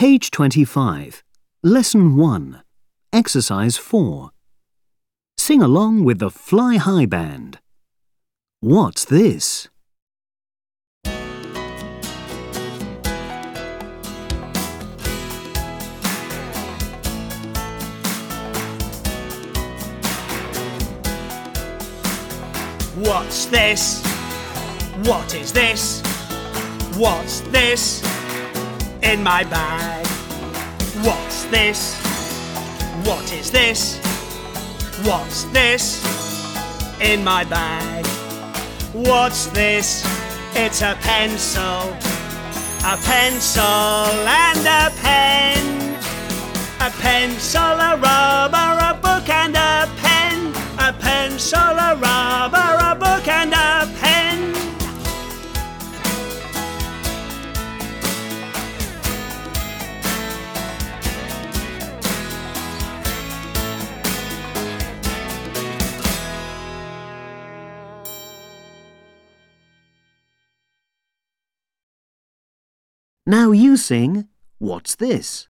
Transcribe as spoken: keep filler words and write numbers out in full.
Page twenty-five. Lesson one. Exercise four. Sing along with the Fly High Band. What's this? What's this? What is this? What's this in my bag? What's this? What is this? What's this in my bag? What's this? It's a pencil, a pencil and a pen. A pencil, a rubber, a book and a pen. A pencil, a rubber, a book and a pen. Now you sing, What's this?